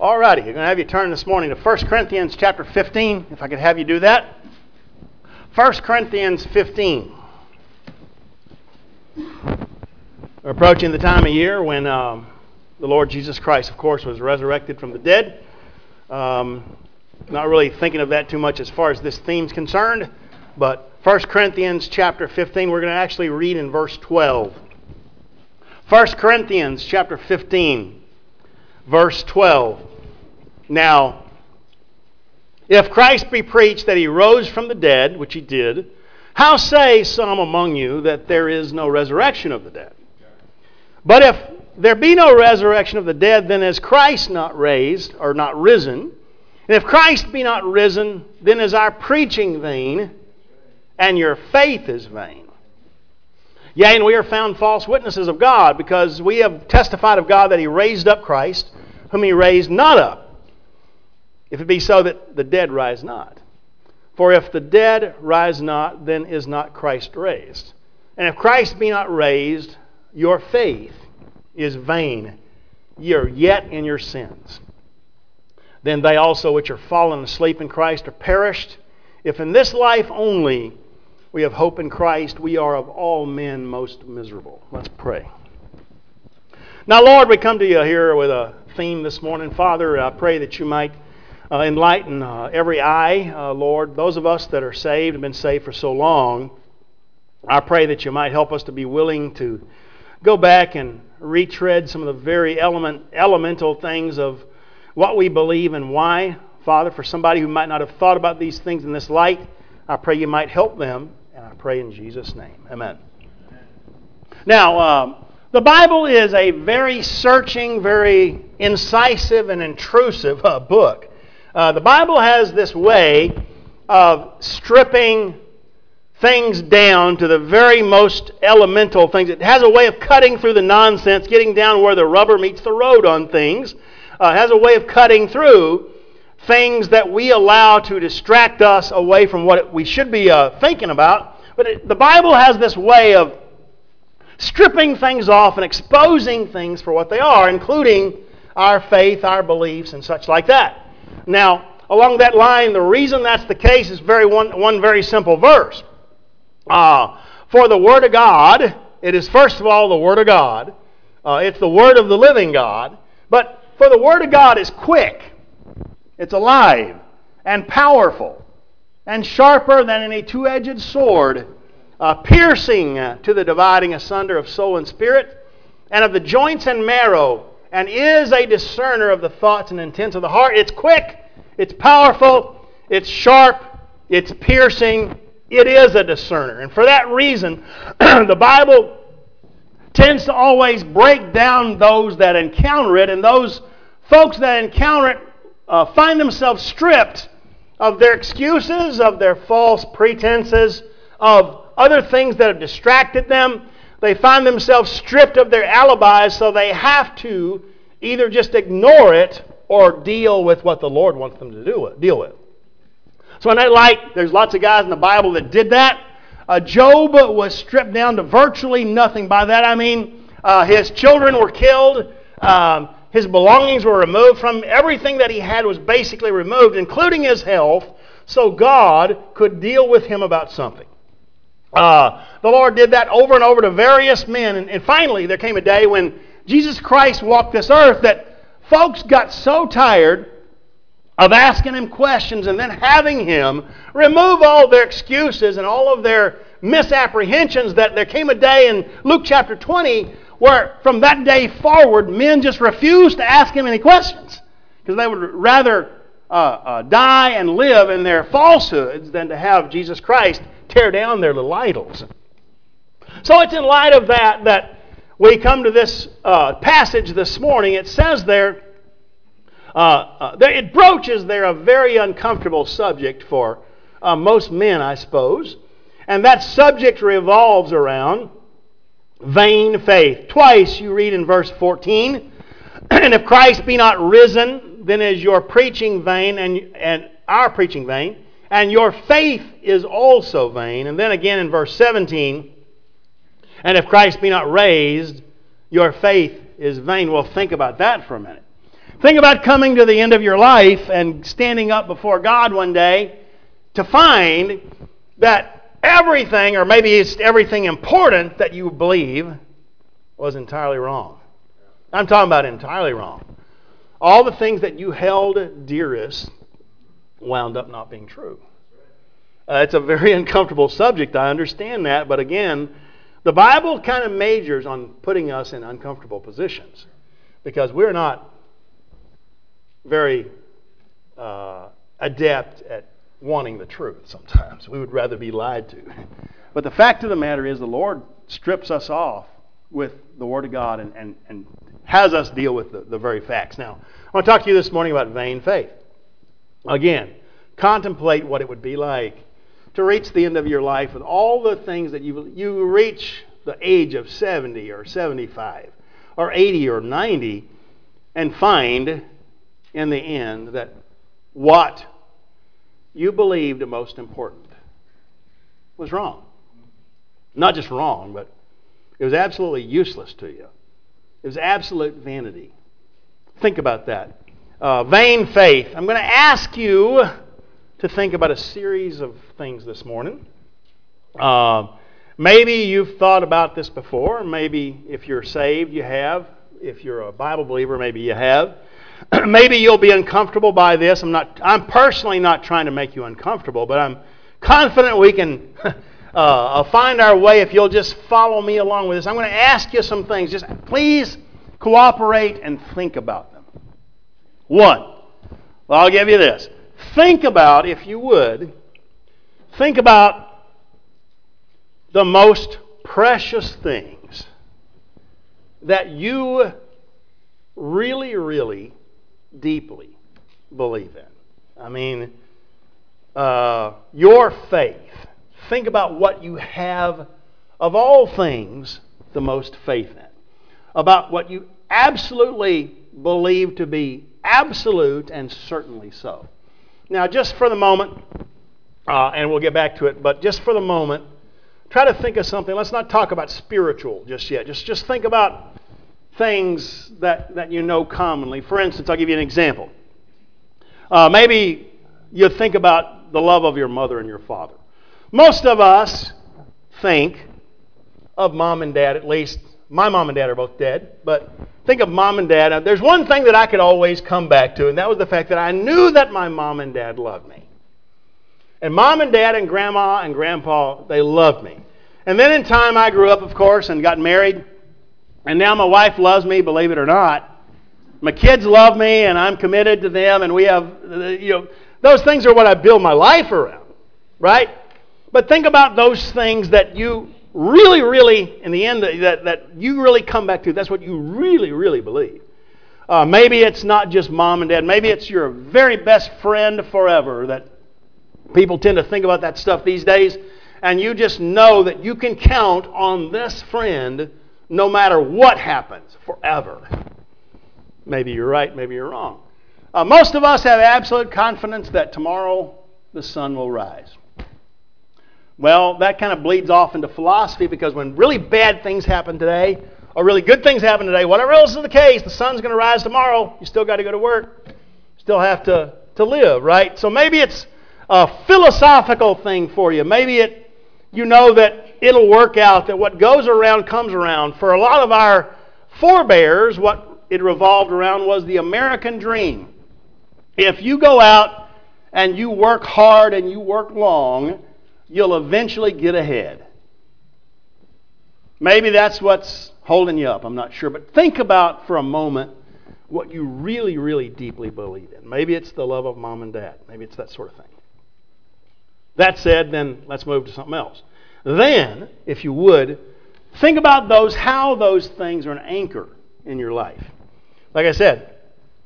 Alrighty, you're going to have you turn this morning to 1 Corinthians chapter 15, if I could have you do that. 1 Corinthians 15. We're approaching the time of year when the Lord Jesus Christ, of course, was resurrected from the dead. Not really thinking of that too much as far as this theme's concerned, but 1 Corinthians chapter 15, we're going to actually read in verse 12. 1 Corinthians chapter 15, verse 12. Now, if Christ be preached that he rose from the dead, which he did, how say some among you that there is no resurrection of the dead? But if there be no resurrection of the dead, then is Christ not raised, or not risen? And if Christ be not risen, then is our preaching vain, and your faith is vain. Yea, and we are found false witnesses of God, because we have testified of God that he raised up Christ, whom he raised not up, if it be so that the dead rise not. For if the dead rise not, then is not Christ raised. And if Christ be not raised, your faith is vain. Ye are yet in your sins. Then they also which are fallen asleep in Christ are perished. If in this life only we have hope in Christ, we are of all men most miserable. Let's pray. Now, Lord, we come to you here with a theme this morning. Father, I pray that you might enlighten every eye, Lord. Those of us that are saved, have been saved for so long, I pray that you might help us to be willing to go back and retread some of the very elemental things of what we believe and why. Father, for somebody who might not have thought about these things in this light, I pray you might help them, and I pray in Jesus' name. Amen. Now, the Bible is a very searching, very incisive, and intrusive book. The Bible has this way of stripping things down to the very most elemental things. It has a way of cutting through the nonsense, getting down where the rubber meets the road on things. It has a way of cutting through things that we allow to distract us away from what we should be thinking about. But the Bible has this way of stripping things off and exposing things for what they are, including our faith, our beliefs, and such like that. Now, along that line, the reason that's the case is one very simple verse. For the Word of God, it is first of all the Word of God. It's the Word of the living God. But for the Word of God is quick, it's alive, and powerful, and sharper than any two-edged sword, piercing to the dividing asunder of soul and spirit, and of the joints and marrow, and is a discerner of the thoughts and intents of the heart. It's quick, it's powerful, it's sharp, it's piercing. It is a discerner. And for that reason, the Bible tends to always break down those that encounter it, and those folks that encounter it find themselves stripped of their excuses, of their false pretenses, of other things that have distracted them. They find themselves stripped of their alibis, so they have to either just ignore it or deal with what the Lord wants them to deal with. So in that light, there's lots of guys in the Bible that did that. Job was stripped down to virtually nothing. By that I mean his children were killed, his belongings were removed from him. Everything that he had was basically removed, including his health, so God could deal with him about something. The Lord did that over and over to various men. And finally, there came a day when Jesus Christ walked this earth that folks got so tired of asking him questions and then having him remove all their excuses and all of their misapprehensions that there came a day in Luke chapter 20 where from that day forward, men just refused to ask him any questions because they would rather die and live in their falsehoods than to have Jesus Christ tear down their little idols. So it's in light of that we come to this passage this morning. It says there, it broaches there a very uncomfortable subject for most men, I suppose. And that subject revolves around vain faith. Twice you read in verse 14, and if Christ be not risen, then is your preaching vain and our preaching vain, and your faith is also vain. And then again in verse 17, and if Christ be not raised, your faith is vain. Well, think about that for a minute. Think about coming to the end of your life and standing up before God one day to find that everything, or maybe it's everything important that you believe, was entirely wrong. I'm talking about entirely wrong. All the things that you held dearest wound up not being true. It's a very uncomfortable subject, I understand that, but again, the Bible kind of majors on putting us in uncomfortable positions because we're not very adept at wanting the truth sometimes. We would rather be lied to. But the fact of the matter is the Lord strips us off with the Word of God and has us deal with the very facts. Now, I want to talk to you this morning about vain faith. Again, contemplate what it would be like to reach the end of your life with all the things that you reach the age of 70 or 75 or 80 or 90 and find in the end that what you believed most important was wrong. Not just wrong, but it was absolutely useless to you. It was absolute vanity. Think about that. Vain faith. I'm going to ask you to think about a series of things this morning. Maybe you've thought about this before. Maybe if you're saved, you have. If you're a Bible believer, maybe you have. Maybe you'll be uncomfortable by this. I'm personally not trying to make you uncomfortable, but I'm confident we can find our way if you'll just follow me along with this. I'm going to ask you some things. Just please cooperate and think about them. One, well, I'll give you this. Think about, if you would, think about the most precious things that you really, really deeply believe in. I mean, your faith. Think about what you have, of all things, the most faith in. About what you absolutely believe to be absolute and certainly so. Now, just for the moment, and we'll get back to it, but just for the moment, try to think of something. Let's not talk about spiritual just yet. Just think about things that you know commonly. For instance, I'll give you an example. Maybe you think about the love of your mother and your father. Most of us think of mom and dad, at least my mom and dad are both dead, but think of mom and dad. Now, there's one thing that I could always come back to, and that was the fact that I knew that my mom and dad loved me. And mom and dad and grandma and grandpa, they loved me. And then in time I grew up, of course, and got married. And now my wife loves me, believe it or not. My kids love me, and I'm committed to them. And we have, those things are what I build my life around, right? But think about those things that you really, really, in the end, that you really come back to. That's what you really, really believe. Maybe it's not just mom and dad. Maybe it's your very best friend forever. That people tend to think about that stuff these days. And you just know that you can count on this friend no matter what happens, forever. Maybe you're right, maybe you're wrong. Most of us have absolute confidence that tomorrow the sun will rise. Well, that kind of bleeds off into philosophy because when really bad things happen today, or really good things happen today, whatever else is the case, the sun's going to rise tomorrow. You still got to go to work. Still have to live, right? So maybe it's a philosophical thing for you. Maybe you know that it'll work out, that what goes around comes around. For a lot of our forebears, what it revolved around was the American dream. If you go out and you work hard and you work long, you'll eventually get ahead. Maybe that's what's holding you up, I'm not sure. But think about for a moment what you really, really deeply believe in. Maybe it's the love of mom and dad. Maybe it's that sort of thing. That said, then let's move to something else. Then, if you would, think about how those things are an anchor in your life. Like I said,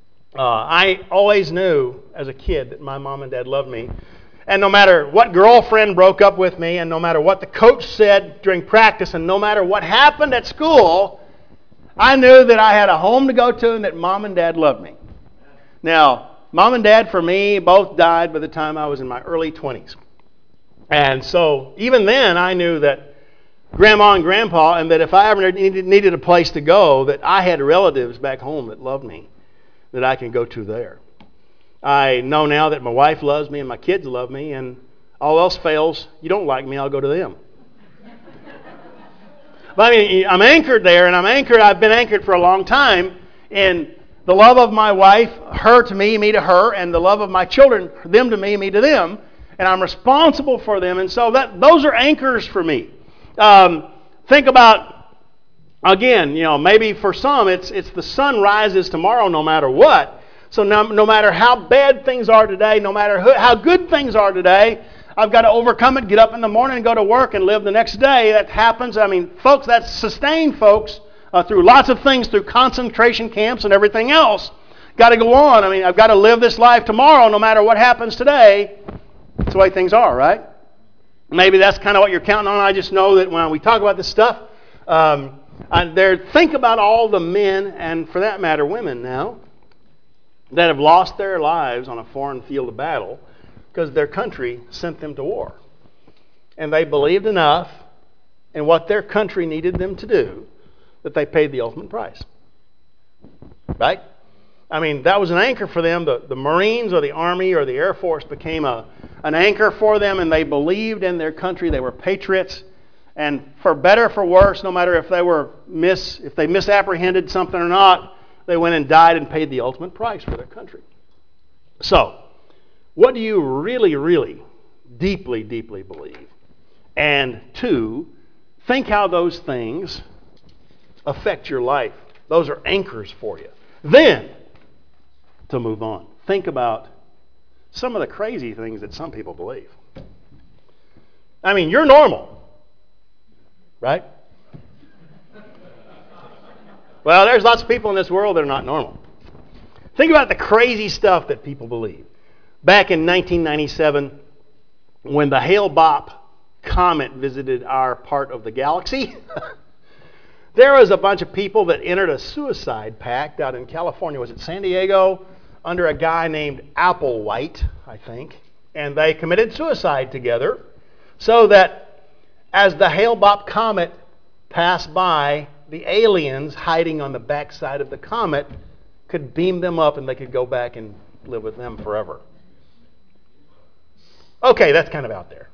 I always knew as a kid that my mom and dad loved me. And no matter what girlfriend broke up with me, and no matter what the coach said during practice, and no matter what happened at school, I knew that I had a home to go to and that mom and dad loved me. Now, mom and dad for me both died by the time I was in my early 20s. And so even then I knew that grandma and grandpa, and that if I ever needed a place to go, that I had relatives back home that loved me. that I can go to there. I know now that my wife loves me and my kids love me, and all else fails, you don't like me, I'll go to them. But I mean, I'm anchored there, and I've been anchored for a long time in the love of my wife, her to me to her, and the love of my children, them to me to them, and I'm responsible for them, and so those are anchors for me. Think about, again, maybe for some it's the sun rises tomorrow no matter what. So no matter how bad things are today, no matter how good things are today, I've got to overcome it, get up in the morning and go to work and live the next day. That happens. I mean, folks, that's sustained folks through lots of things, through concentration camps and everything else. Got to go on. I mean, I've got to live this life tomorrow no matter what happens today. That's the way things are, right? Maybe that's kind of what you're counting on. I just know that when we talk about this stuff, think about all the men, and for that matter, women now, that have lost their lives on a foreign field of battle because their country sent them to war. And they believed enough in what their country needed them to do that they paid the ultimate price. Right? I mean, that was an anchor for them. The Marines or the Army or the Air Force became an anchor for them, and they believed in their country. They were patriots. And for better, for worse, no matter if they misapprehended something or not, they went and died and paid the ultimate price for their country. So, what do you really, really, deeply, deeply believe? And two, think how those things affect your life. Those are anchors for you. Then, to move on, think about some of the crazy things that some people believe. I mean, you're normal, right? Well, there's lots of people in this world that are not normal. Think about the crazy stuff that people believe. Back in 1997, when the Hale-Bopp comet visited our part of the galaxy, there was a bunch of people that entered a suicide pact out in California. Was it San Diego? Under a guy named Applewhite, I think. And they committed suicide together so that as the Hale-Bopp comet passed by, the aliens hiding on the backside of the comet could beam them up and they could go back and live with them forever. Okay, that's kind of out there.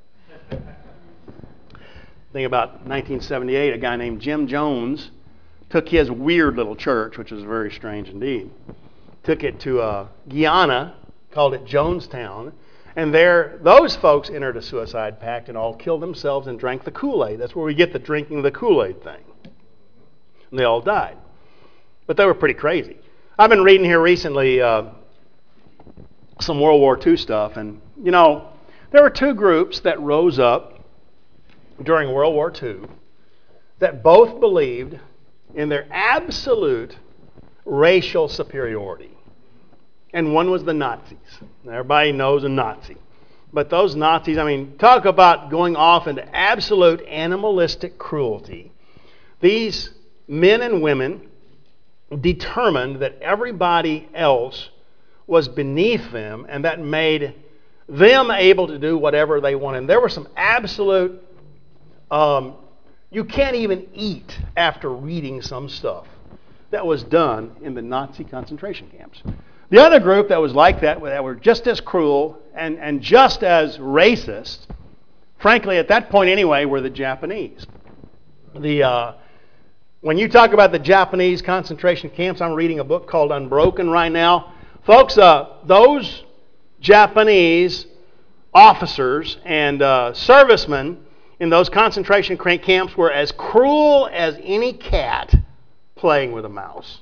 Think about 1978, a guy named Jim Jones took his weird little church, which was very strange indeed, took it to Guyana, called it Jonestown, and there those folks entered a suicide pact and all killed themselves and drank the Kool-Aid. That's where we get the drinking the Kool-Aid thing. And they all died. But they were pretty crazy. I've been reading here recently some World War II stuff, and there were two groups that rose up during World War II that both believed in their absolute racial superiority. And one was the Nazis. Everybody knows a Nazi. But those Nazis, I mean, talk about going off into absolute animalistic cruelty. These men and women determined that everybody else was beneath them, and that made them able to do whatever they wanted. And there were some absolute, you can't even eat after reading some stuff that was done in the Nazi concentration camps. The other group that was like that were just as cruel and just as racist, frankly, at that point anyway, were the Japanese. When you talk about the Japanese concentration camps, I'm reading a book called Unbroken right now. Folks, those Japanese officers and servicemen in those concentration camps were as cruel as any cat playing with a mouse.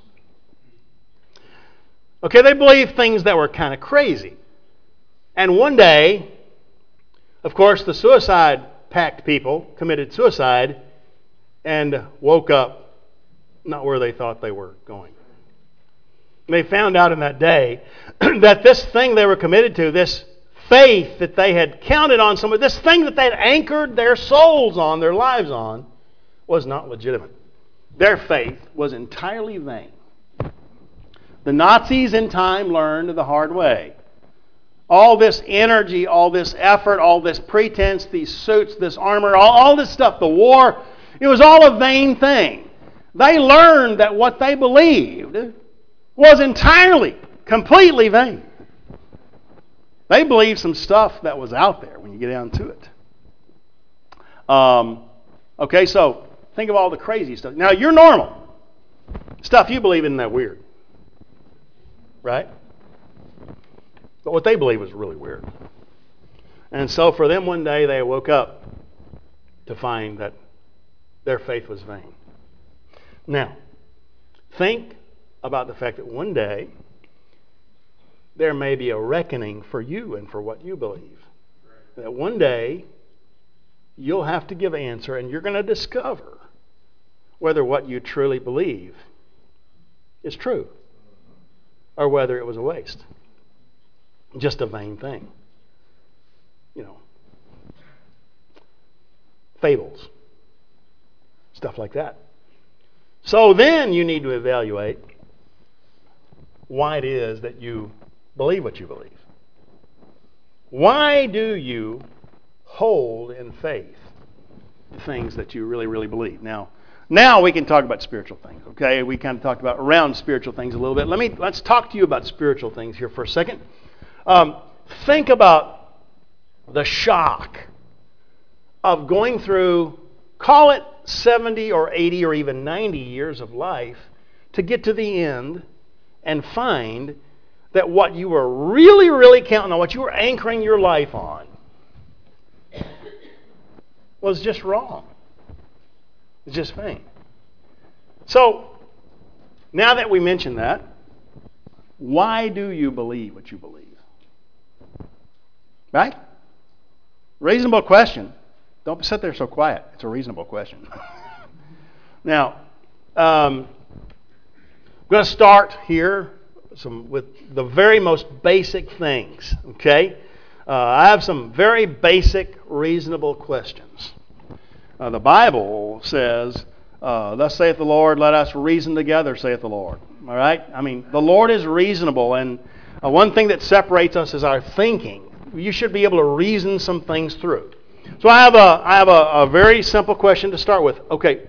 Okay, they believed things that were kind of crazy. And one day, of course, the suicide pact people committed suicide and woke up not where they thought they were going. They found out in that day that this thing they were committed to, this faith that they had counted on, this thing that they had anchored their souls on, their lives on, was not legitimate. Their faith was entirely vain. The Nazis in time learned the hard way. All this energy, all this effort, all this pretense, these suits, this armor, all this stuff, the war, it was all a vain thing. They learned that what they believed was entirely Completely vain. They believed some stuff that was out there when you get down to it. Okay, so think of all the crazy stuff. Now, you're normal. Stuff you believe isn't that weird. Right? But what they believed was really weird. And so for them one day they woke up to find that their faith was vain. Now, think about the fact that one day there may be a reckoning for you and for what you believe. That one day you'll have to give an answer and you're going to discover whether what you truly believe is true or whether it was a waste. Just a vain thing. You know, fables, stuff like that. So then you need to evaluate why it is that you believe what you believe. Why do you hold in faith the things that you really, really believe? Now we can talk about spiritual things, okay? We kind of talked about around spiritual things a little bit. Let's talk to you about spiritual things here for a second. Think about the shock of going through, call it 70 or 80 or even 90 years of life to get to the end and find that what you were really, really counting on, what you were anchoring your life on, was just wrong. It's just vain. So, now that we mentioned that, why do you believe what you believe? Right? Reasonable question. Don't sit there so quiet. It's a reasonable question. Now, I'm going to start here with the very most basic things. Okay? I have some very basic, reasonable questions. The Bible says, "Thus saith the Lord, let us reason together, saith the Lord." All right? I mean, the Lord is reasonable, and one thing that separates us is our thinking. You should be able to reason some things through. So I have a very simple question to start with. Okay,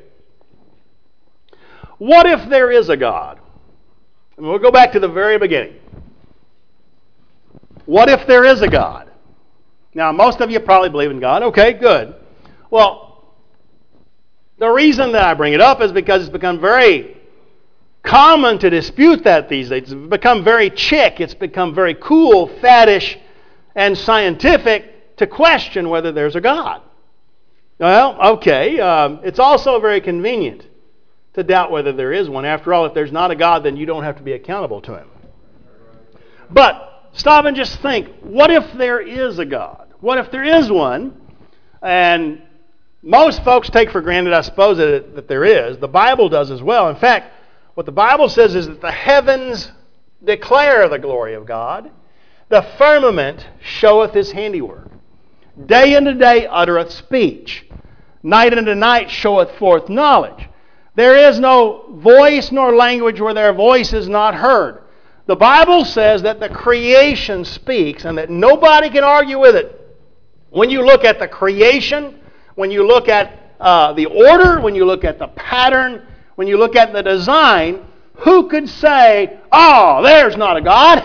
what if there is a God? And we'll go back to the very beginning. What if there is a God? Now, most of you probably believe in God. Okay, good. Well, the reason that I bring it up is because it's become very common to dispute that these days. It's become very chic. It's become very cool, faddish, and scientific to question whether there's a God. Well, okay. It's also very convenient to doubt whether there is one. After all, if there's not a God, then you don't have to be accountable to Him. But stop and just think, what if there is a God? What if there is one? And most folks take for granted, I suppose, that there is. The Bible does as well. In fact, what the Bible says is that the heavens declare the glory of God. The firmament showeth His handiwork. Day unto day uttereth speech. Night unto night showeth forth knowledge. There is no voice nor language where their voice is not heard. The Bible says that the creation speaks and that nobody can argue with it. When you look at the creation, when you look at the order, when you look at the pattern, when you look at the design, who could say, "Oh, there's not a God"?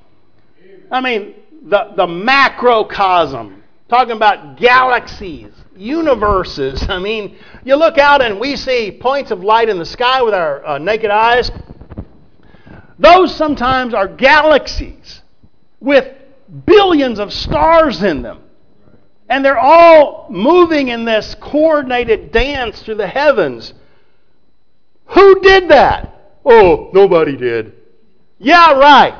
I mean, the macrocosm, talking about galaxies, universes. I mean, you look out and we see points of light in the sky with our naked eyes. Those sometimes are galaxies with billions of stars in them. And they're all moving in this coordinated dance through the heavens. Who did that? Oh, nobody did. Yeah, right.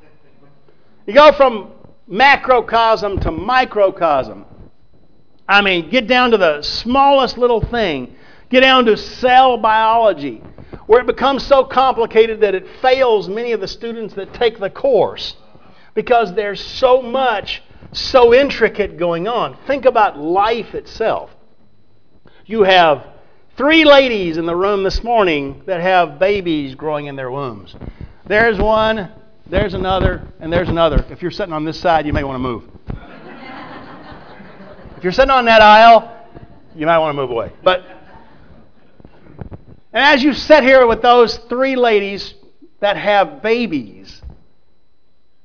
You go from macrocosm to microcosm. I mean, get down to the smallest little thing. Get down to cell biology, where it becomes so complicated that it fails many of the students that take the course because there's so much, so intricate going on. Think about life itself. You have 3 ladies in the room this morning that have babies growing in their wombs. There's one, there's another, and there's another. If you're sitting on this side, you may want to move. If you're sitting on that aisle, you might want to move away. And as you sit here with those 3 ladies that have babies,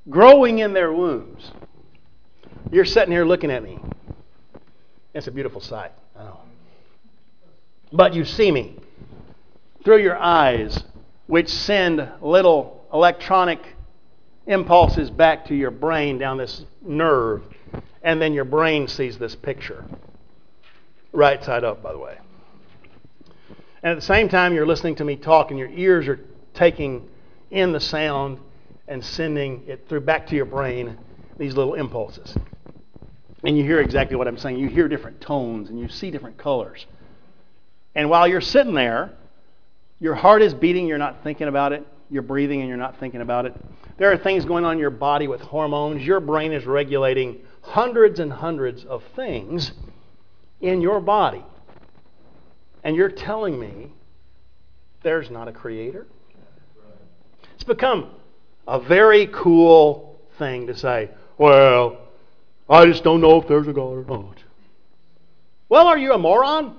growing in their wombs. You're sitting here looking at me. It's a beautiful sight. I know. But you see me through your eyes, which send little electronic impulses back to your brain down this nerve, and then your brain sees this picture. Right side up, by the way. And at the same time, you're listening to me talk, and your ears are taking in the sound and sending it through back to your brain, these little impulses. And you hear exactly what I'm saying. You hear different tones, and you see different colors. And while you're sitting there, your heart is beating, you're not thinking about it. You're breathing, and you're not thinking about it. There are things going on in your body with hormones. Your brain is regulating hundreds and hundreds of things in your body. And you're telling me there's not a creator? It's become a very cool thing to say, well, I just don't know if there's a God or not. Well, are you a moron?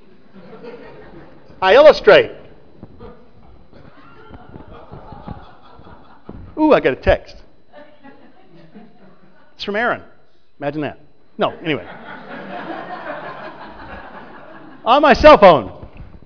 I illustrate. Ooh, I got a text. It's from Aaron. Imagine that. No, anyway. On my cell phone.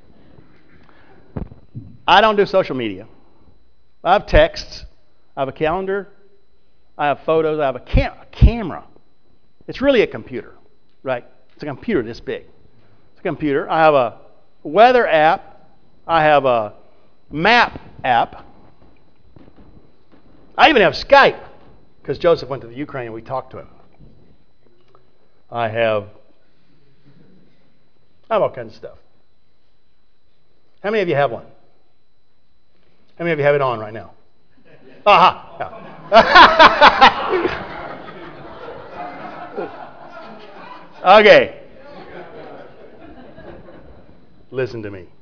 I don't do social media. I have texts. I have a calendar. I have photos. I have a camera. It's really a computer, right? It's a computer this big. It's a computer. I have a weather app. I have a map app. I even have Skype because Joseph went to the Ukraine and we talked to him. I have all kinds of stuff. How many of you have one? How many of you have it on right now? Aha! Okay. Listen to me.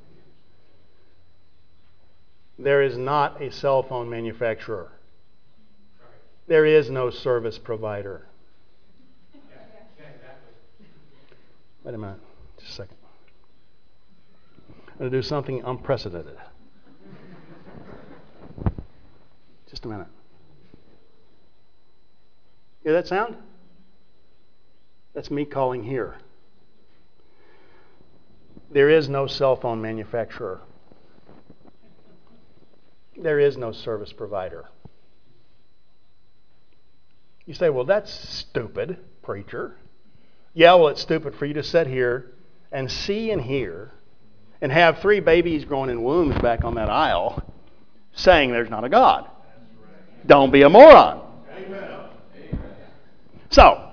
There is not a cell phone manufacturer. There is no service provider. Wait a minute. Just a second. I'm going to do something unprecedented. Just a minute. Hear that sound? That's me calling here. There is no cell phone manufacturer. There is no service provider. You say, well, that's stupid, preacher. Yeah, well, it's stupid for you to sit here and see and hear and have 3 babies growing in wombs back on that aisle saying there's not a God. Don't be a moron. Amen. So,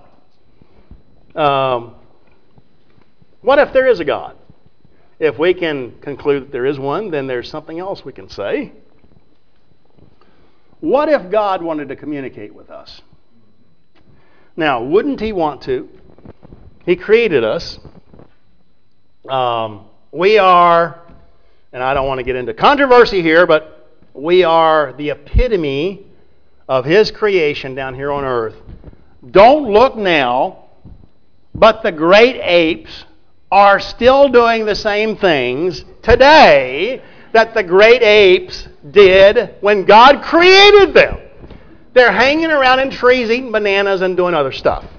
what if there is a God? If we can conclude that there is one, then there's something else we can say. What if God wanted to communicate with us? Now, wouldn't He want to? He created us. We are, and I don't want to get into controversy here, but we are the epitome of His creation down here on earth. Don't look now, but the great apes are still doing the same things today that the great apes did when God created them. They're hanging around in trees eating bananas and doing other stuff.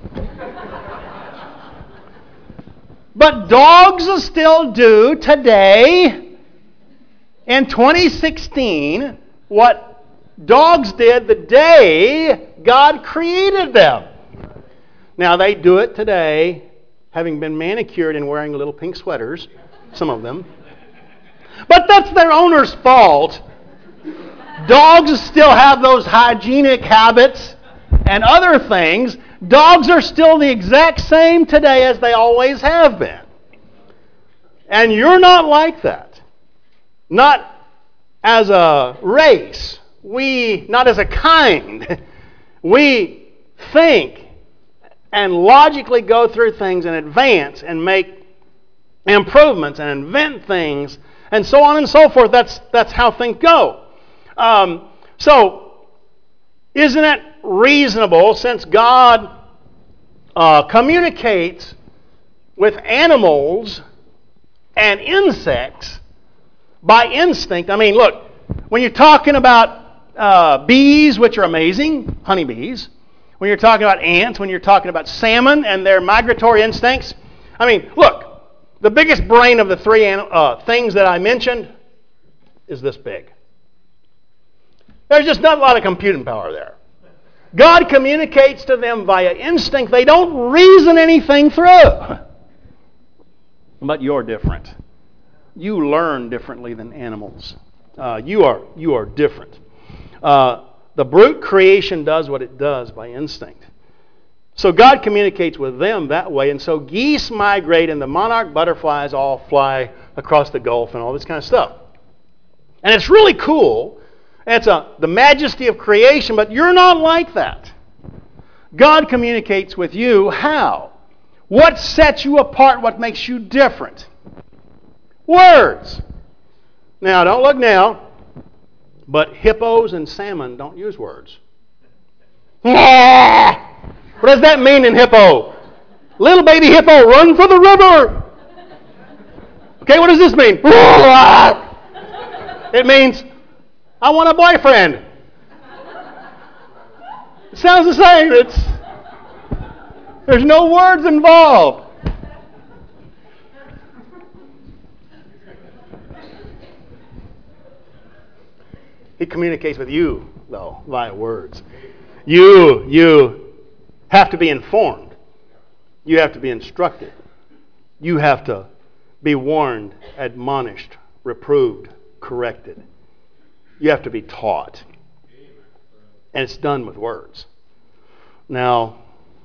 But dogs still do today, in 2016, what dogs did the day God created them. Now, they do it today, having been manicured and wearing little pink sweaters, some of them. But that's their owner's fault. Dogs still have those hygienic habits and other things. Dogs are still the exact same today as they always have been. And you're not like that. Not as a race. Not as a kind. We think and logically go through things and advance and make improvements and invent things and so on and so forth. That's how things go. So, isn't it reasonable, since God communicates with animals and insects by instinct? I mean, look, when you're talking about bees, which are amazing, honeybees, when you're talking about ants, when you're talking about salmon and their migratory instincts. I mean, look, the biggest brain of the three things that I mentioned is this big. There's just not a lot of computing power there. God communicates to them via instinct. They don't reason anything through. But you're different. You learn differently than animals. You are different. The brute creation does what it does by instinct. So God communicates with them that way, and so geese migrate and the monarch butterflies all fly across the Gulf and all this kind of stuff. And it's really cool. It's the majesty of creation, but you're not like that. God communicates with you how? What sets you apart? What makes you different? Words. Now, don't look now. But hippos and salmon don't use words. What does that mean in hippo? Little baby hippo, run for the river. Okay, what does this mean? It means, I want a boyfriend. It sounds the same. There's no words involved. He communicates with you, though, via words. You have to be informed. You have to be instructed. You have to be warned, admonished, reproved, corrected. You have to be taught. And it's done with words. Now,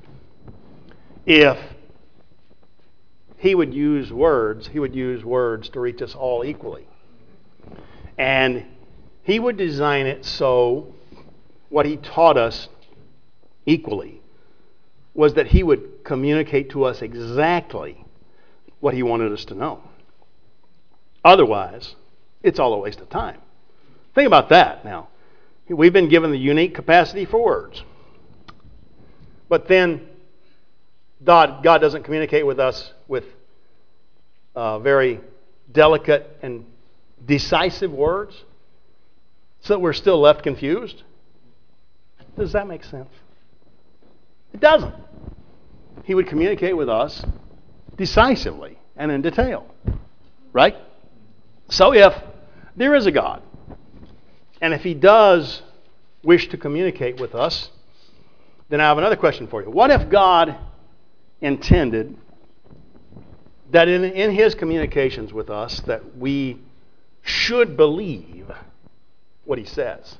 if he would use words to reach us all equally. And he would design it so what he taught us equally was that he would communicate to us exactly what he wanted us to know. Otherwise, it's all a waste of time. Think about that now. We've been given the unique capacity for words. But then God doesn't communicate with us with very delicate and decisive words, so that we're still left confused. Does that make sense? It doesn't. He would communicate with us decisively and in detail. Right? So if there is a God, and if he does wish to communicate with us, then I have another question for you. What if God intended that in his communications with us that we should believe what he says?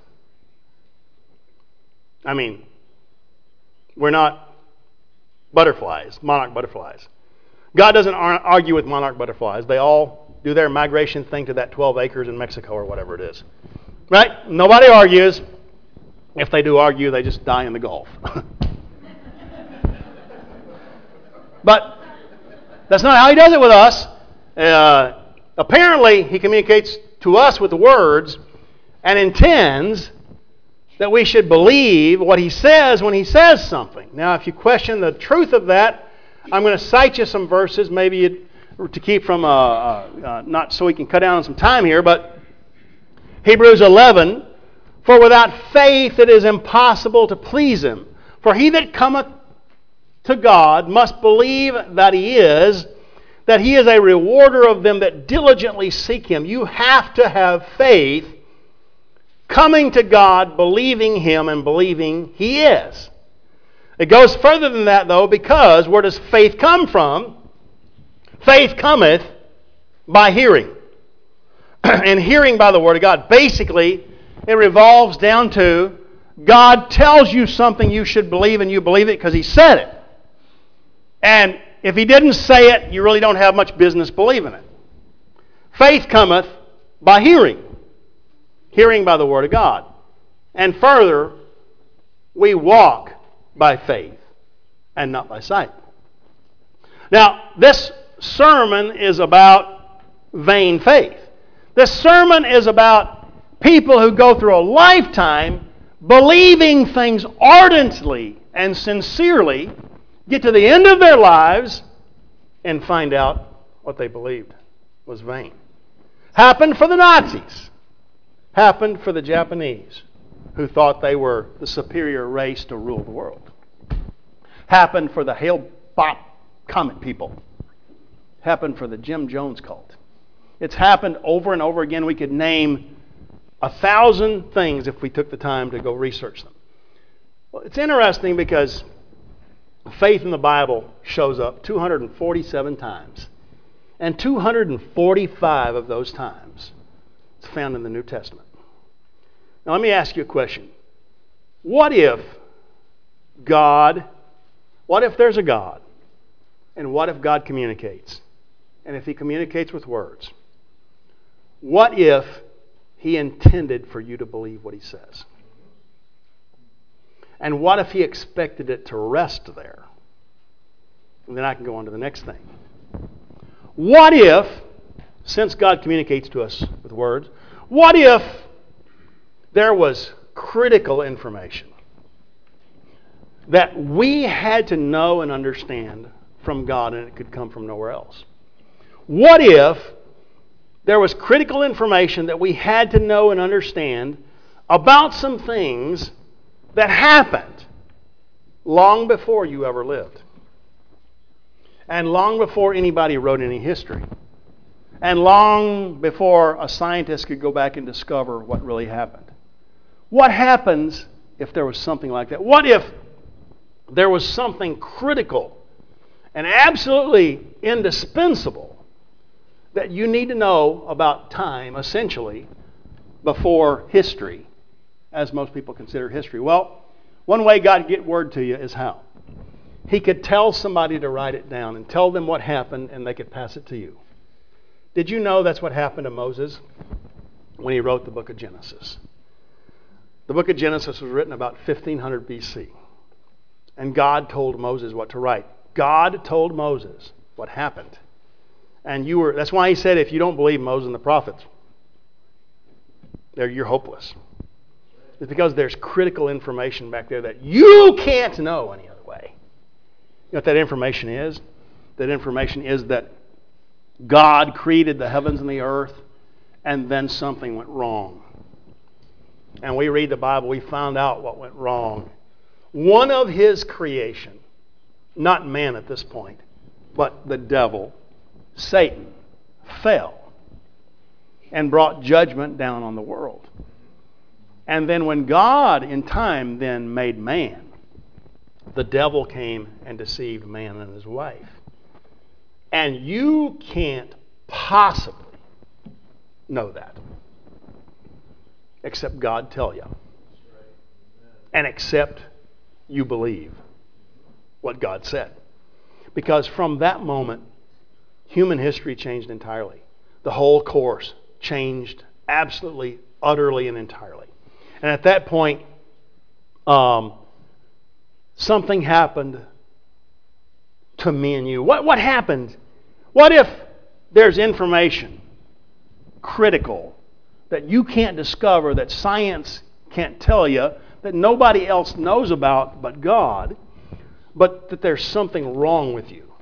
I mean, we're not butterflies, monarch butterflies. God doesn't argue with monarch butterflies. They all do their migration thing to that 12 acres in Mexico or whatever it is. Right? Nobody argues. If they do argue, they just die in the Gulf. But that's not how he does it with us. Apparently, he communicates to us with the words and intends that we should believe what he says when he says something. Now, if you question the truth of that, I'm going to cite you some verses, maybe to keep from, not so we can cut down on some time here, but Hebrews 11, for without faith it is impossible to please him. For he that cometh to God must believe that he is a rewarder of them that diligently seek him. You have to have faith coming to God, believing him, and believing he is. It goes further than that, though, because where does faith come from? Faith cometh by hearing. And hearing by the Word of God. Basically, it revolves down to God tells you something you should believe, and you believe it because he said it. And if he didn't say it, you really don't have much business believing it. Faith cometh by hearing. Hearing by the Word of God. And further, we walk by faith and not by sight. Now, this sermon is about vain faith. This sermon is about people who go through a lifetime believing things ardently and sincerely, get to the end of their lives, and find out what they believed was vain. Happened for the Nazis. Happened for the Japanese. who thought they were the superior race to rule the world. Happened for the Hale-Bopp Comet people. Happened for the Jim Jones cult. It's happened over and over again. We could name 1,000 things if we took the time to go research them. Well, it's interesting because faith in the Bible shows up 247 times. And 245 of those times is found in the New Testament. Now let me ask you a question. What if there's a God, and what if God communicates? And if He communicates with words, what if He intended for you to believe what He says? And what if He expected it to rest there? And then I can go on to the next thing. What if, since God communicates to us with words, what if there was critical information that we had to know and understand from God and it could come from nowhere else? What if there was critical information that we had to know and understand about some things that happened long before you ever lived? And long before anybody wrote any history. And long before a scientist could go back and discover what really happened. What happens if there was something like that? What if there was something critical and absolutely indispensable that you need to know about time, essentially, before history, as most people consider history? Well, one way God can get word to you is how? He could tell somebody to write it down and tell them what happened, and they could pass it to you. Did you know that's what happened to Moses when he wrote the book of Genesis? The book of Genesis was written about 1500 BC. And God told Moses what to write. God told Moses what happened. And that's why He said, if you don't believe Moses and the prophets, you're hopeless. It's because there's critical information back there that you can't know any other way. You know what that information is? That information is that God created the heavens and the earth, and then something went wrong. And we read the Bible, we found out what went wrong. One of His creation, not man at this point, but the devil, Satan, fell and brought judgment down on the world. And then when God in time then made man, the devil came and deceived man and his wife. And you can't possibly know that except God tell you. And except you believe what God said. Because from that moment, human history changed entirely. The whole course changed absolutely, utterly, and entirely. And at that point, something happened to me and you. What happened? What if there's information critical that you can't discover, that science can't tell you, that nobody else knows about but God, but that there's something wrong with you?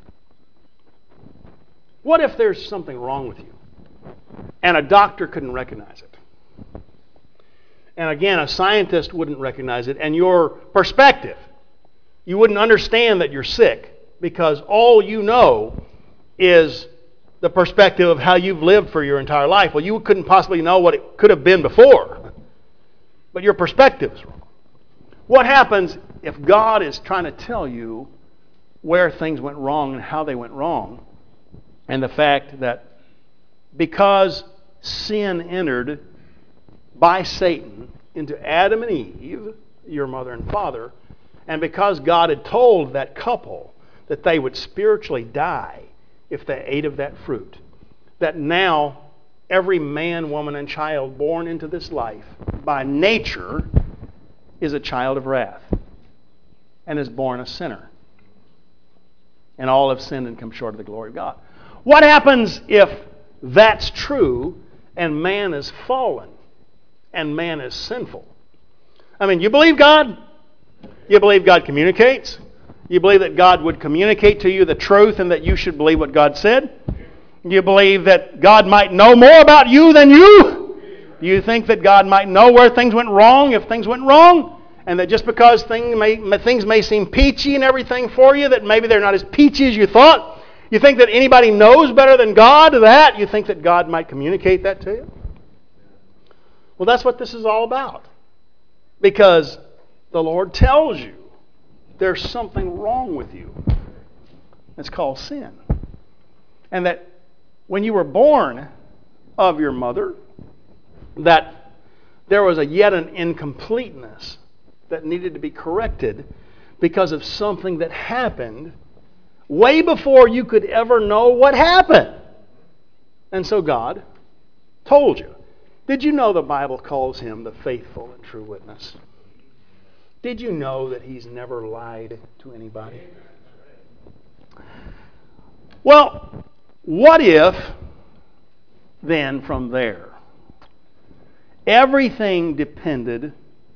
What if there's something wrong with you and a doctor couldn't recognize it? And again, a scientist wouldn't recognize it, and your perspective, you wouldn't understand that you're sick because all you know is the perspective of how you've lived for your entire life. Well, you couldn't possibly know what it could have been before, but your perspective is wrong. What happens if God is trying to tell you where things went wrong and how they went wrong, and the fact that because sin entered by Satan into Adam and Eve, your mother and father, and because God had told that couple that they would spiritually die if they ate of that fruit, that now every man, woman, and child born into this life by nature is a child of wrath and is born a sinner. And all have sinned and come short of the glory of God. What happens if that's true and man is fallen and man is sinful? I mean, you believe God? You believe God communicates? You believe that God would communicate to you the truth and that you should believe what God said? You believe that God might know more about you than you? Do you think that God might know where things went wrong if things went wrong? And that just because things may seem peachy and everything for you, that maybe they're not as peachy as you thought? You think that anybody knows better than God that? You think that God might communicate that to you? Well, that's what this is all about. Because the Lord tells you there's something wrong with you. It's called sin. And that when you were born of your mother, that there was yet an incompleteness that needed to be corrected because of something that happened way before you could ever know what happened. And so God told you. Did you know the Bible calls him the faithful and true witness? Did you know that he's never lied to anybody? Well, what if then from there everything depended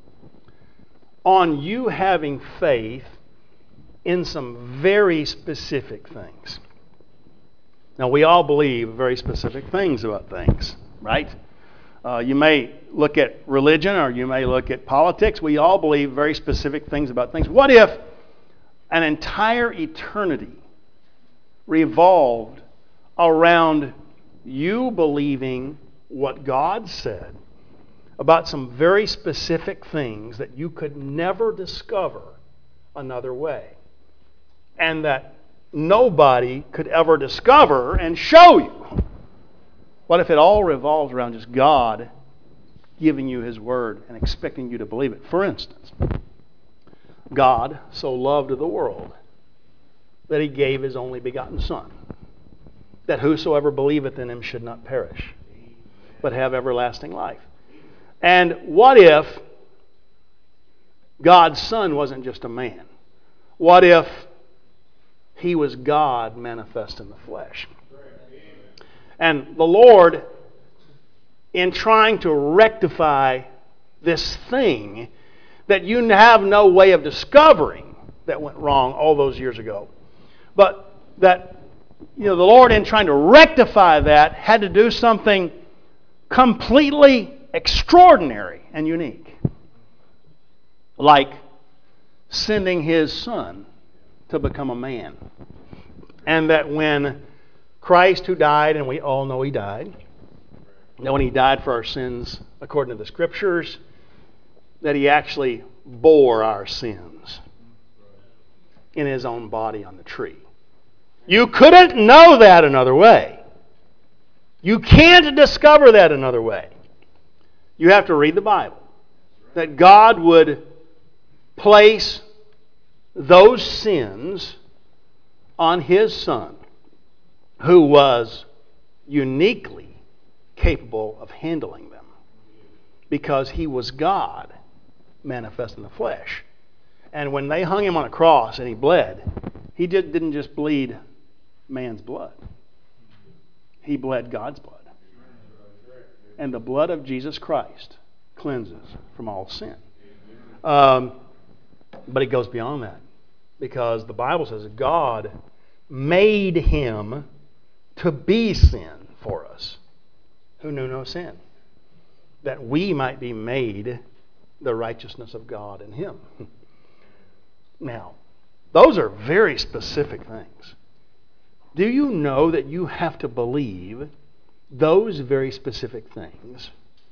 on you having faith in some very specific things? Now, we all believe very specific things about things, right? You may look at religion or you may look at politics. We all believe very specific things about things. What if an entire eternity revolved around you believing what God said about some very specific things that you could never discover another way, and that nobody could ever discover and show you? What if it all revolves around just God giving you His Word and expecting you to believe it? For instance, God so loved the world that He gave His only begotten Son, that whosoever believeth in Him should not perish, but have everlasting life. And what if God's Son wasn't just a man? What if He was God manifest in the flesh? And the Lord, in trying to rectify this thing that you have no way of discovering that went wrong all those years ago, but that the Lord, in trying to rectify that, had to do something completely extraordinary and unique, like sending His Son to become a man. And that when Christ, who died, and we all know He died, that when He died for our sins according to the Scriptures, that He actually bore our sins in His own body on the tree. You couldn't know that another way. You can't discover that another way. You have to read the Bible. That God would place those sins on His Son, who was uniquely capable of handling them, because He was God manifest in the flesh. And when they hung Him on a cross and He bled, He didn't just bleed man's blood. He bled God's blood. And the blood of Jesus Christ cleanses from all sin. But it goes beyond that, because the Bible says God made Him to be sin for us, who knew no sin, that we might be made the righteousness of God in Him. Now, those are very specific things. Do you know that you have to believe those very specific things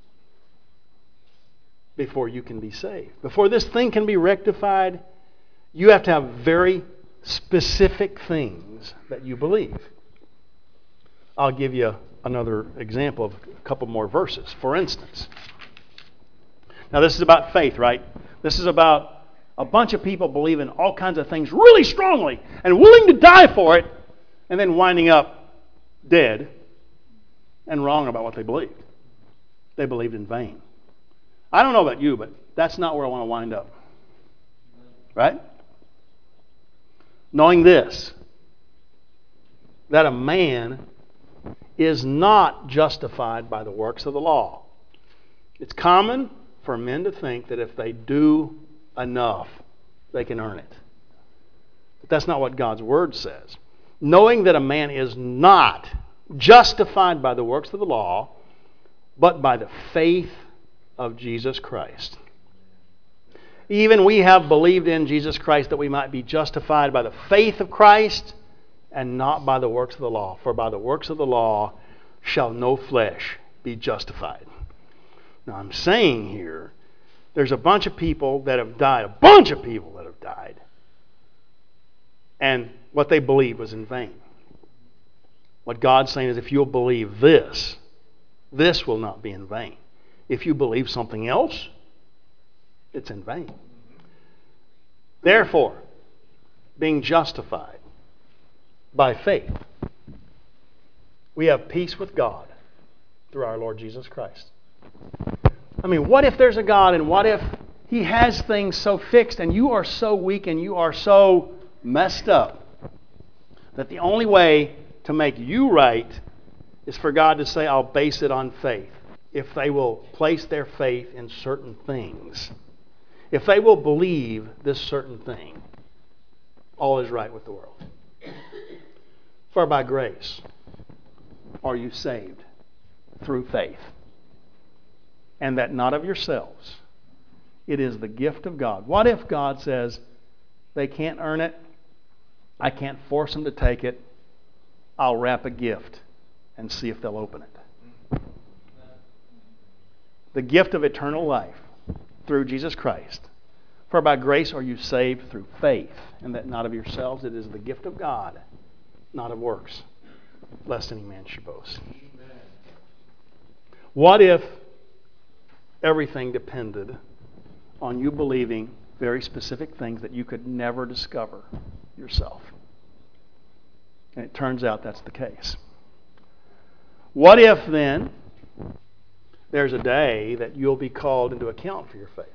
before you can be saved? Before this thing can be rectified, you have to have very specific things that you believe. I'll give you another example of a couple more verses. For instance, now this is about faith, right? This is about a bunch of people believing all kinds of things really strongly and willing to die for it, and then winding up dead and wrong about what they believed. They believed in vain. I don't know about you, but that's not where I want to wind up. Right? Knowing this, that a man is not justified by the works of the law. It's common for men to think that if they do enough, they can earn it. But that's not what God's Word says. Knowing that a man is not justified by the works of the law, but by the faith of Jesus Christ. Even we have believed in Jesus Christ that we might be justified by the faith of Christ and not by the works of the law. For by the works of the law shall no flesh be justified. Now I'm saying here, there's a bunch of people that have died, and what they believed was in vain. What God's saying is, if you'll believe this will not be in vain. If you believe something else, it's in vain. Therefore, being justified by faith, we have peace with God through our Lord Jesus Christ. I mean, what if there's a God, and what if He has things so fixed and you are so weak and you are so messed up that the only way to make you right is for God to say, I'll base it on faith. If they will place their faith in certain things, if they will believe this certain thing, all is right with the world. For by grace are you saved through faith, and that not of yourselves. It is the gift of God. What if God says, they can't earn it, I can't force them to take it, I'll wrap a gift and see if they'll open it. The gift of eternal life through Jesus Christ. For by grace are you saved through faith, and that not of yourselves. It is the gift of God, not of works, lest any man should boast. What if everything depended on you believing very specific things that you could never discover yourself? And it turns out that's the case. What if then there's a day that you'll be called into account for your faith?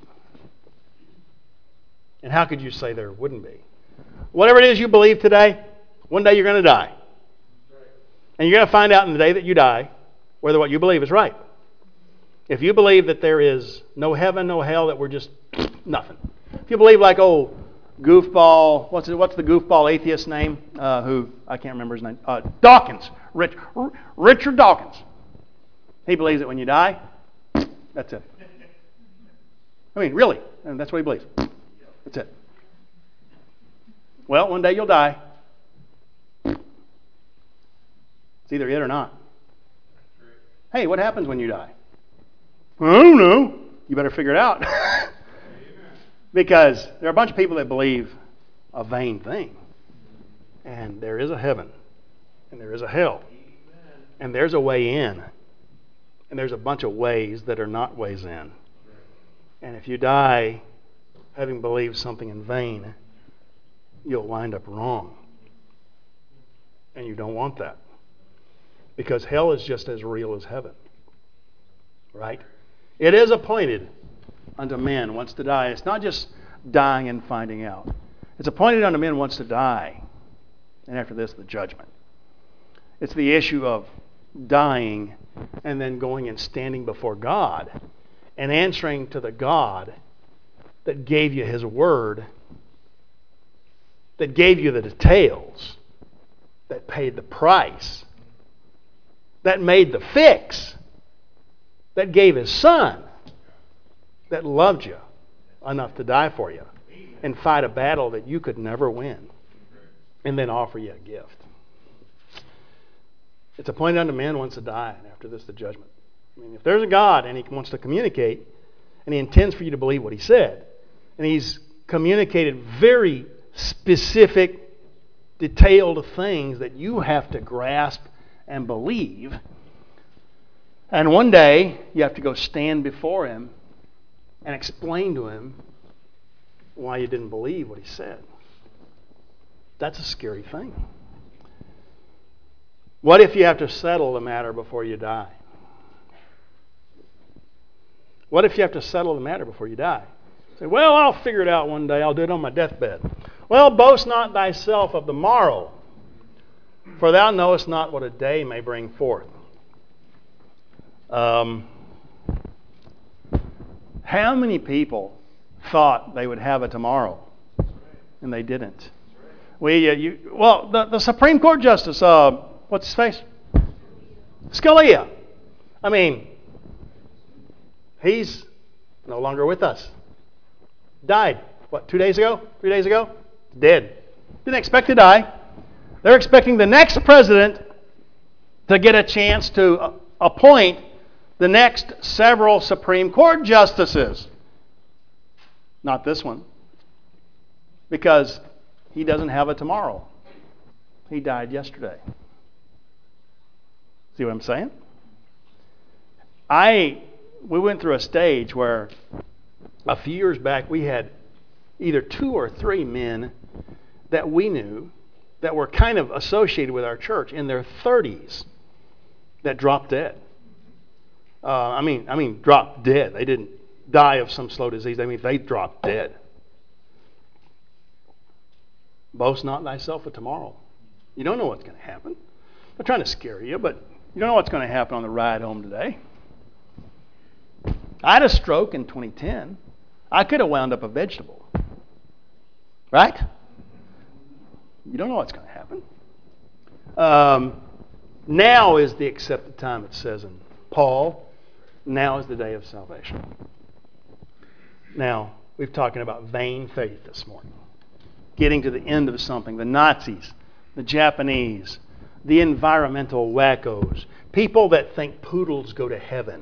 And how could you say there wouldn't be? Whatever it is you believe today, one day you're going to die. And you're going to find out in the day that you die whether what you believe is right. If you believe that there is no heaven, no hell, that we're just nothing. If you believe like old goofball, what's the goofball atheist name? Who I can't remember his name. Dawkins, Richard Dawkins. He believes that when you die, that's it. I mean, really, and that's what he believes. That's it. Well, one day you'll die. It's either it or not. Hey, what happens when you die? I don't know. You better figure it out. Because there are a bunch of people that believe a vain thing. And there is a heaven. And there is a hell. And there's a way in. And there's a bunch of ways that are not ways in. And if you die having believed something in vain, you'll wind up wrong. And you don't want that. Because hell is just as real as heaven. Right? It is appointed unto men once to die. It's not just dying and finding out. It's appointed unto men once to die. And after this, the judgment. It's the issue of dying and then going and standing before God and answering to the God that gave you His Word, that gave you the details, that paid the price, that made the fix, that gave His Son, that loved you enough to die for you and fight a battle that you could never win and then offer you a gift. It's appointed unto men once to die, and after this the judgment. I mean, if there's a God and He wants to communicate and He intends for you to believe what He said, and He's communicated very specific, detailed things that you have to grasp and believe, and one day you have to go stand before Him and explain to Him why you didn't believe what He said. That's a scary thing. What if you have to settle the matter before you die? What if you have to settle the matter before you die? Say, well, I'll figure it out one day. I'll do it on my deathbed. Well, boast not thyself of the morrow, for thou knowest not what a day may bring forth. How many people thought they would have a tomorrow, and they didn't? The Supreme Court Justice, what's his face? Scalia. I mean, He's no longer with us. Died. What, 2 days ago? 3 days ago? Dead. Didn't expect to die. They're expecting the next president to get a chance to appoint the next several Supreme Court justices. Not this one. Because he doesn't have a tomorrow. He died yesterday. See what I'm saying? We went through a stage where a few years back we had either 2 or 3 men that we knew that were kind of associated with our church in their 30s that dropped dead. I mean, dropped dead. They didn't die of some slow disease. I mean, they dropped dead. Boast not thyself of tomorrow. You don't know what's going to happen. I'm not trying to scare you, but you don't know what's going to happen on the ride home today. I had a stroke in 2010. I could have wound up a vegetable. Right? You don't know what's going to happen. Now is the accepted time, it says in Paul. Now is the day of salvation. Now, we've talking about vain faith this morning. Getting to the end of something. The Nazis, the Japanese, the environmental wackos, people that think poodles go to heaven.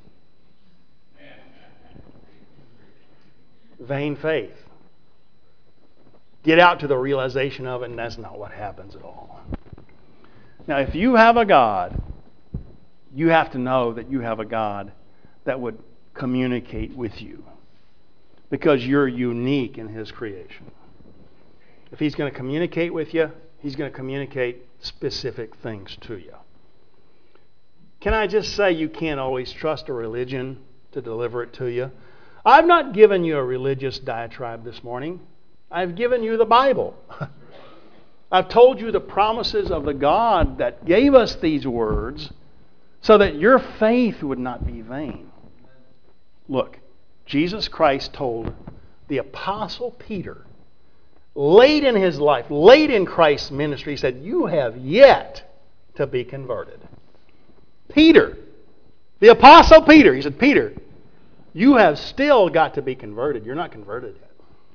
Vain faith. Get out to the realization of it, and that's not what happens at all. Now, if you have a God, you have to know that you have a God that would communicate with you because you're unique in His creation. If He's going to communicate with you, He's going to communicate specific things to you. Can I just say you can't always trust a religion to deliver it to you? I've not given you a religious diatribe this morning. I've given you the Bible. I've told you the promises of the God that gave us these words so that your faith would not be vain. Look, Jesus Christ told the Apostle Peter, late in his life, late in Christ's ministry, he said, you have yet to be converted. Peter, the Apostle Peter, he said, Peter, you have still got to be converted. You're not converted yet.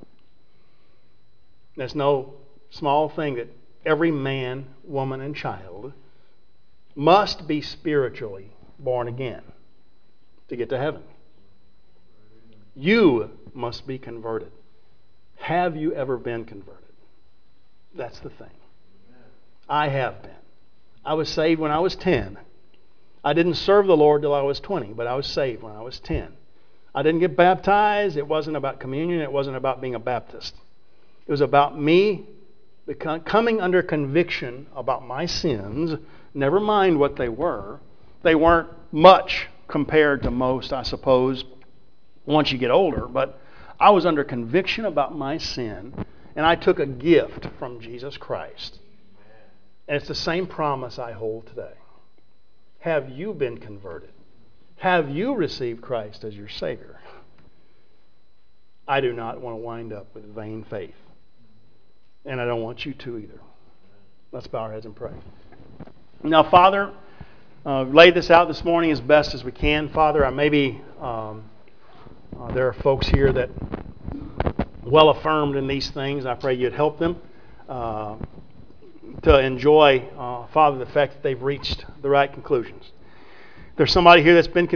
There's no small thing that every man, woman, and child must be spiritually born again to get to heaven. You must be converted. Have you ever been converted? That's the thing. I have been. I was saved when I was 10. I didn't serve the Lord till I was 20, but I was saved when I was 10. I didn't get baptized. It wasn't about communion. It wasn't about being a Baptist. It was about me coming under conviction about my sins, never mind what they were. They weren't much compared to most, I suppose, once you get older, but I was under conviction about my sin, and I took a gift from Jesus Christ. And it's the same promise I hold today. Have you been converted? Have you received Christ as your Savior? I do not want to wind up with vain faith. And I don't want you to either. Let's bow our heads and pray. Now, Father, lay this out this morning as best as we can. Father, maybe there are folks here that well affirmed in these things. I pray you'd help them to enjoy, Father, the fact that they've reached the right conclusions. If there's somebody here that's been